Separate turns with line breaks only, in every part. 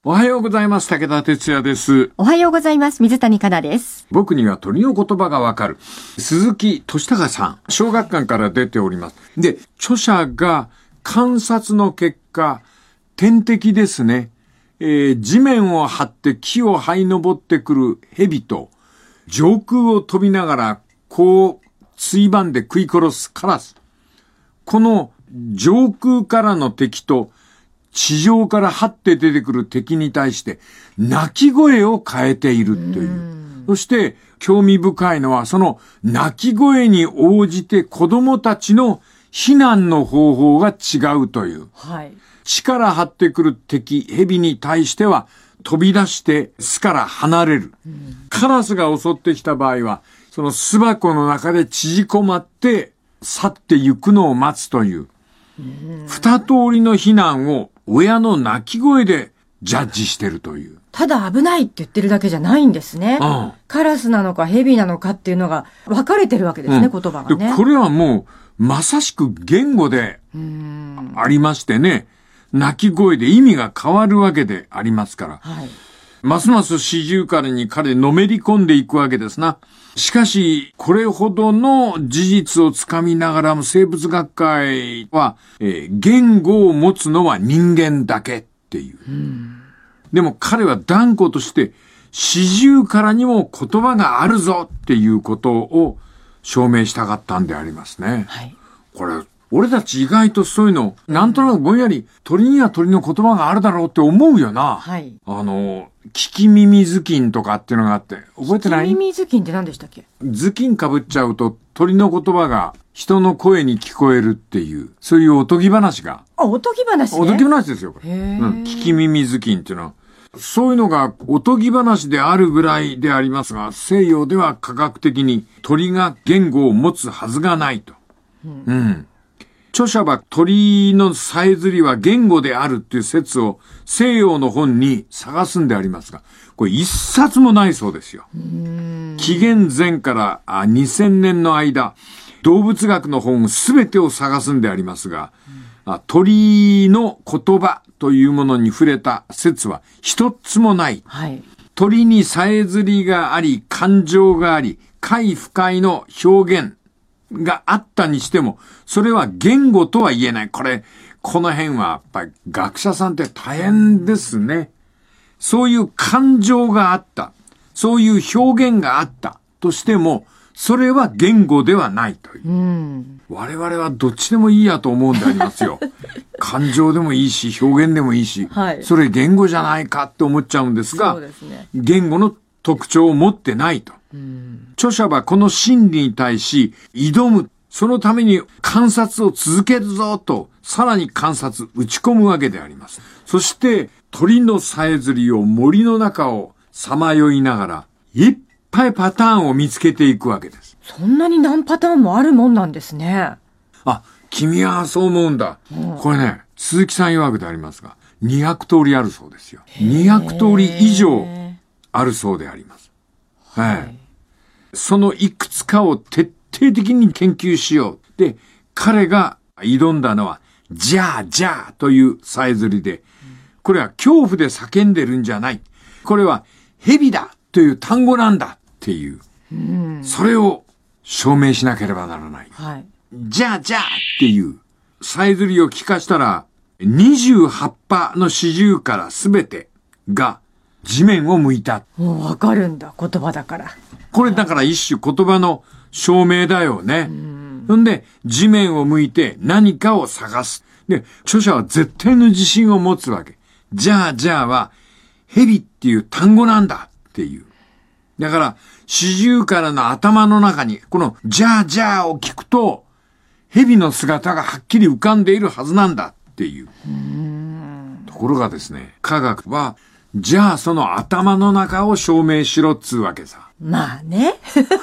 おはようございます。武田哲也です。
おはようございます。水谷香奈です。
僕には鳥の言葉がわかる。鈴木俊孝さん、小学館から出ております。で、著者が観察の結果、天敵ですね。地面を張って木を這い登ってくる蛇と、上空を飛びながらこう、ついばんで食い殺すカラス。この上空からの敵と、地上から張って出てくる敵に対して鳴き声を変えているという。そして興味深いのはその鳴き声に応じて子供たちの避難の方法が違うという。
はい。
地から張ってくる敵、蛇に対しては飛び出して巣から離れる。カラスが襲ってきた場合はその巣箱の中で縮こまって去って行くのを待つという。二通りの避難を親の鳴き声でジャッジしてるという。
ただ危ないって言ってるだけじゃないんですね。カラスなのかヘビなのかっていうのが分かれてるわけですね、言葉がね。
で、これはもうまさしく言語でありましてね、鳴き声で意味が変わるわけでありますから。
はい。
ますます四十からに彼のめり込んでいくわけですな。しかし、これほどの事実をつかみながらも生物学会は、言語を持つのは人間だけっていう。でも彼は断固として四十からにも言葉があるぞっていうことを証明したかったんでありますね。
はい。
これ、俺たち意外とそういうの、なんとなくぼんやり鳥には鳥の言葉があるだろうって思うよな。
はい。
聞き耳頭巾とかっていうのがあって、覚えてない？
聞き耳頭巾って何でしたっけ？
頭巾被っちゃうと鳥の言葉が人の声に聞こえるっていう、そういうおとぎ話が。
あ、おとぎ話ね。
おとぎ話ですよ、これ。聞き耳頭巾っていうのは。そういうのがおとぎ話であるぐらいでありますが、西洋では科学的に鳥が言語を持つはずがないと。著者は鳥のさえずりは言語であるっていう説を西洋の本に探すんでありますが、これ一冊もないそうですよ。紀元前から2000年の間、動物学の本すべてを探すんでありますが、鳥の言葉というものに触れた説は一つもない。
はい。
鳥にさえずりがあり、感情があり、快不快の表現があったにしても、それは言語とは言えない。この辺はやっぱり学者さんって大変ですね。そういう感情があった。そういう表現があったとしても、それは言語ではないという。我々はどっちでもいいやと思うんでありますよ。感情でもいいし、表現でもいいし、
はい、
それ言語じゃないかって思っちゃうんですが、
そうですね、
言語の特徴を持ってないと。著者はこの真理に対し挑む。そのために観察を続けるぞと、さらに観察、打ち込むわけであります。そして鳥のさえずりを森の中をさまよいながら、いっぱいパターンを見つけていくわけです。
そんなに何パターンもあるもんなんですね。
あ、君はそう思うんだ。これね、鈴木さん曰くでありますが、200通りあるそうですよ。200通り以上あるそうであります。はい。そのいくつかを徹底的に研究しよう。で、彼が挑んだのは、じゃあじゃあというさえずりで、これは恐怖で叫んでるんじゃない。これは蛇だという単語なんだっていう。それを証明しなければならない。
はい。
じゃあじゃあっていうさえずりを聞かしたら、28羽の四十からすべてが地面を向いた。
もうわかるんだ、言葉だから。
これだから一種言葉の証明だよね。んで、地面を向いて何かを探す。で、著者は絶対の自信を持つわけ。じゃあじゃあは、蛇っていう単語なんだっていう。だから、四十からの頭の中に、このじゃあじゃあを聞くと、蛇の姿がはっきり浮かんでいるはずなんだっていう。ところがですね、科学は、じゃあその頭の中を証明しろっつうわけさ。
まあね。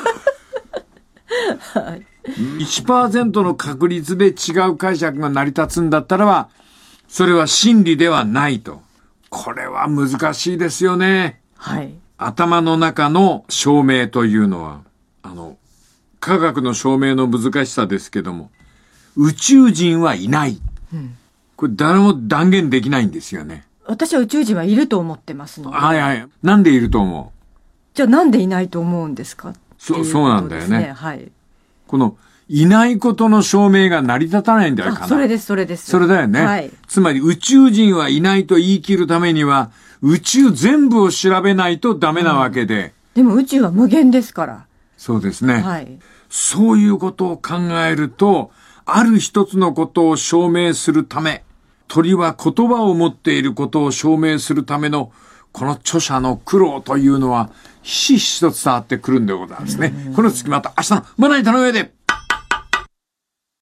はい、1% の確率で違う解釈が成り立つんだったらば、それは真理ではないと。これは難しいですよね。
はい。
頭の中の証明というのは、科学の証明の難しさですけども、宇宙人はいない。これ誰も断言できないんですよね。
私は宇宙人はいると思ってますので。
はいはい。なんでいると思う？
じゃあなんでいないと思うんですか？
そうなんだよね。
はい。
この、いないことの証明が成り立たないんだよ、
それです、それです。
それだよね。はい。つまり宇宙人はいないと言い切るためには、宇宙全部を調べないとダメなわけで。
でも宇宙は無限ですから。
そうですね。
はい。
そういうことを考えると、ある一つのことを証明するため、鳥は言葉を持っていることを証明するための、この著者の苦労というのは、ひしひしと伝わってくるんでございますね。この次また明日のまな板の上で。